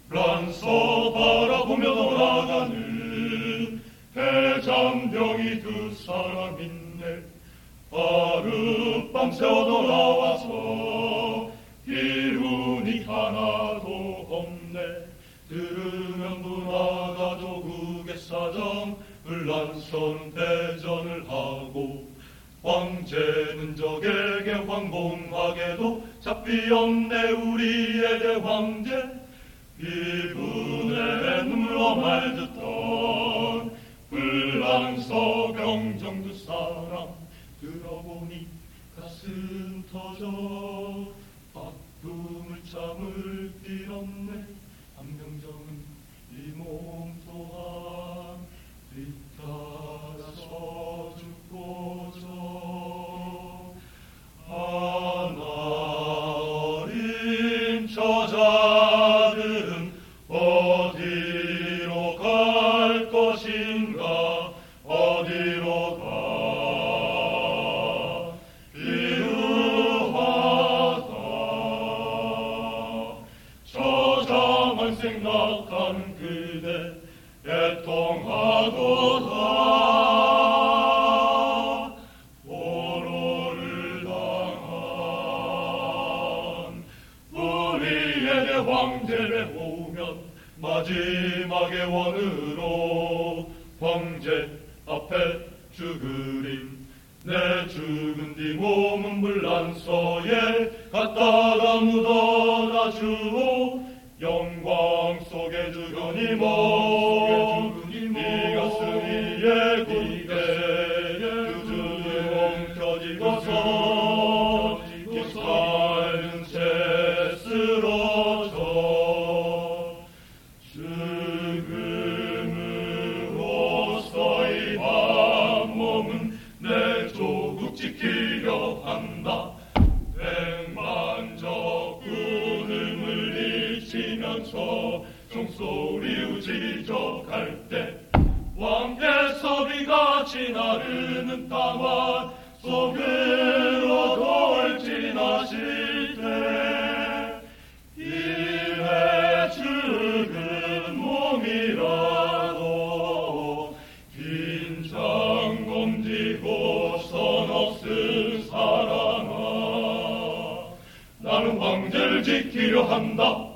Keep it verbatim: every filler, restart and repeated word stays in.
란서 바라보며 돌아가는 해장병이 두 사람 있네. 하룻밤 새워 돌아와서 기운이 하나도 없네. 들으면 문화가족국의 사정, 불란서는 대전을 하고 황제는 적에게 황봉하게도 잡히 없네 우리의 대황제. 이분의 눈물로 말듣던 불란서 병정 두 사람 들어보니 가슴 터져 아픔을 참을 길 없네. 한병정은 이 몸 또한 뒤따라서 죽고져 하나 어린 처자들은 어디로 갈 것인가. 어디로 가 이루하다. 처자만 생각하는 그대 애통하도다. 포로를 당한 우리의 대황제를 보면 마지막의 원으로 황제 앞에 죽으림. 내 죽은 뒤 몸은 불란서에 갖다가 묻어라 주오. 영광 속에 죽은 이 몸, 이 가슴 위에 굳게 두둥 펴지고서 기뻐하는 채 쓰러져 죽음으로써 이 한몸은 내 조국 지키려 한다. 백만 적군을 물리치면서 종소리 우지적할 때 왕의 서비같이 나르는 땅화 속으로 돌진하실 때 이내 죽은 몸이라도 긴장 검지고 선 없은 사랑아. 나는 황제를 지키려 한다.